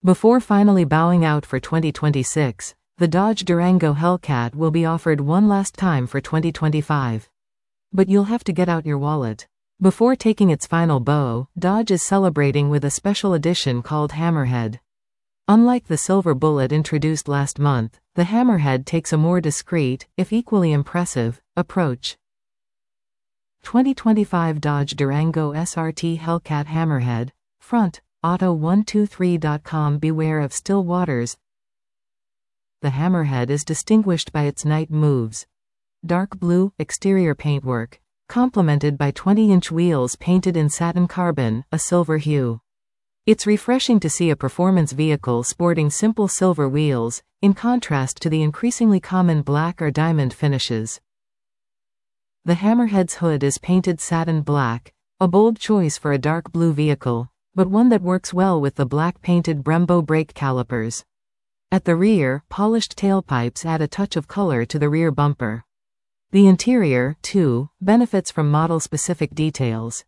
Before finally bowing out for 2026, the Dodge Durango Hellcat will be offered one last time for 2025. But you'll have to get out your wallet. Before taking its final bow, Dodge is celebrating with a special edition called Hammerhead. Unlike the Silver Bullet introduced last month, the Hammerhead takes a more discreet, if equally impressive, approach. 2025 Dodge Durango SRT Hellcat Hammerhead. Front, Auto123.com. Beware of still waters. The Hammerhead is distinguished by its night moves. Dark blue, exterior paintwork, complemented by 20-inch wheels painted in satin carbon, a silver hue. It's refreshing to see a performance vehicle sporting simple silver wheels, in contrast to the increasingly common black or diamond finishes. The Hammerhead's hood is painted satin black, a bold choice for a dark blue vehicle, but one that works well with the black painted Brembo brake calipers. At the rear, polished tailpipes add a touch of color to the rear bumper. The interior, too, benefits from model-specific details.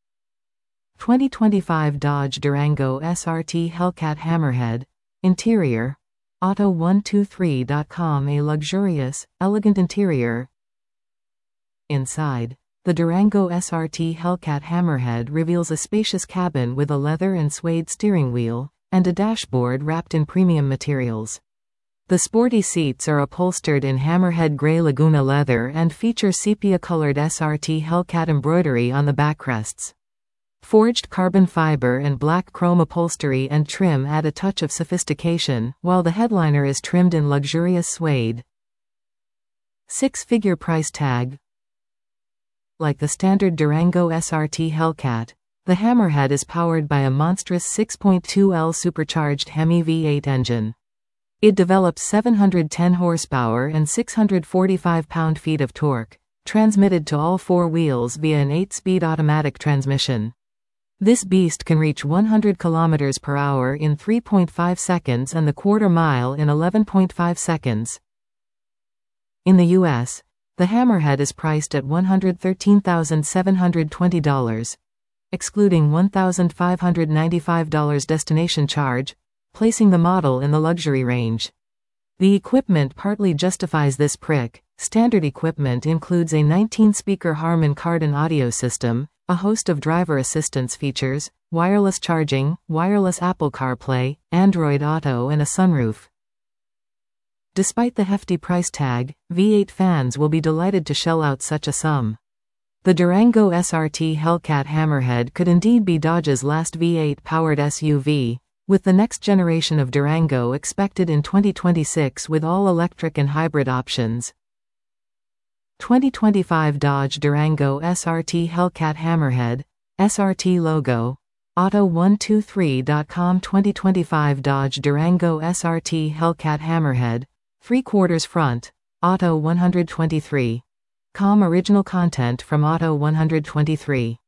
2025 Dodge Durango SRT Hellcat Hammerhead. Interior, Auto123.com. A luxurious, elegant interior. Inside, the Durango SRT Hellcat Hammerhead reveals a spacious cabin with a leather and suede steering wheel, and a dashboard wrapped in premium materials. The sporty seats are upholstered in Hammerhead Grey Laguna leather and feature sepia-colored SRT Hellcat embroidery on the backrests. Forged carbon fiber and black chrome upholstery and trim add a touch of sophistication, while the headliner is trimmed in luxurious suede. Six-figure price tag. Like the standard Durango SRT Hellcat, the Hammerhead is powered by a monstrous 6.2L supercharged Hemi V8 engine. It develops 710 horsepower and 645 pound-feet of torque, transmitted to all four wheels via an 8-speed automatic transmission. This beast can reach 100 km per hour in 3.5 seconds and the quarter mile in 11.5 seconds. In the U.S., the Hammerhead is priced at $113,720, excluding $1,595 destination charge, placing the model in the luxury range. The equipment partly justifies this prick. Standard equipment includes a 19-speaker Harman Kardon audio system, a host of driver assistance features, wireless charging, wireless Apple CarPlay, Android Auto and a sunroof. Despite the hefty price tag, V8 fans will be delighted to shell out such a sum. The Durango SRT Hellcat Hammerhead could indeed be Dodge's last V8-powered SUV, with the next generation of Durango expected in 2026 with all-electric and hybrid options. 2025 Dodge Durango SRT Hellcat Hammerhead. SRT logo. Auto123.com. 2025 Dodge Durango SRT Hellcat Hammerhead. 3/4 front. Auto123.com. Original content from Auto123.